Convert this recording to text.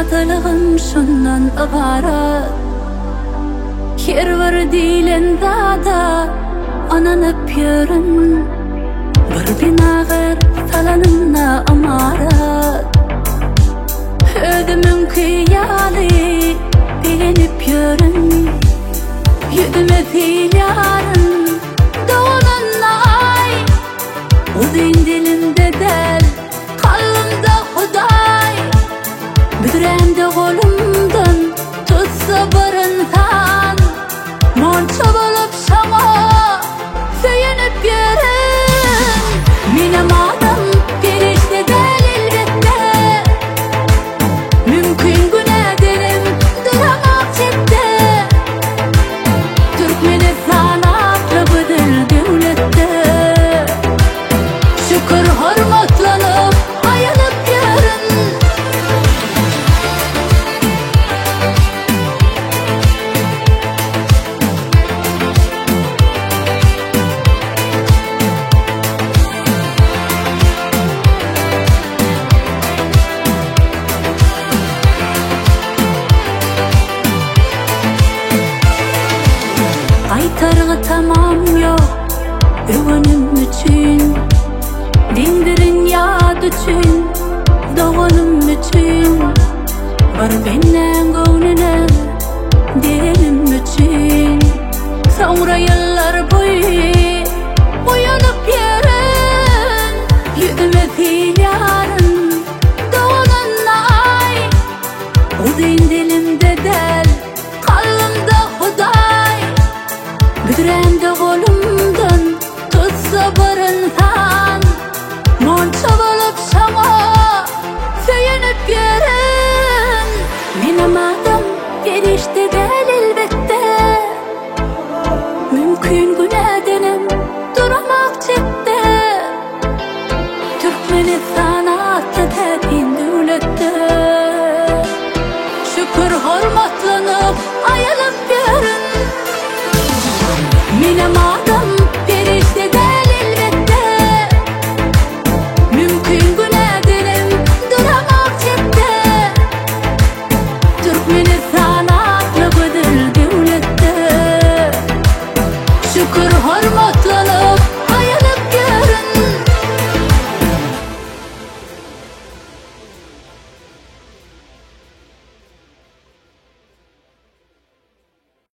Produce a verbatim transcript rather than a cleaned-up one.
Şadalığım şundan ibaret, her bir dilen dada ananıp yörün. Bir binağır talanına amaret, ödümün kıyali beğenip yörün. Yüdüme filyarın doğunun ay, uzun dilimde del, kalbimde Huday. Büdüremde kolumdan tutsa bir insan, monça bolup sana söyünüp yürün. Benim adım perişte del elbette, mümkün günedelim duramak çekte. Türkmenistan aklı budur devlette, şükür hormatlanıp ayılıp yürün. Aytarğı tamam yok öwünüm üçün, dindirin yad üçün, doğanım üçün. Bir benden göwnüne derim üçün, sonra yıllar boyu uyanıp yürün. Yüzüme filyarın doğanın ay, uzun dilimde del, kalbimde Huday. Büdüremde kolumdan tutsa bir insan, monça bolup sana söyünüp yürün. Benim adım perişte del elbette, mümkün günedenim duramak çekte. Türkmenistan aklı dediğin devlette, şükür hormatlanıp ayılıp yürün. Benim adım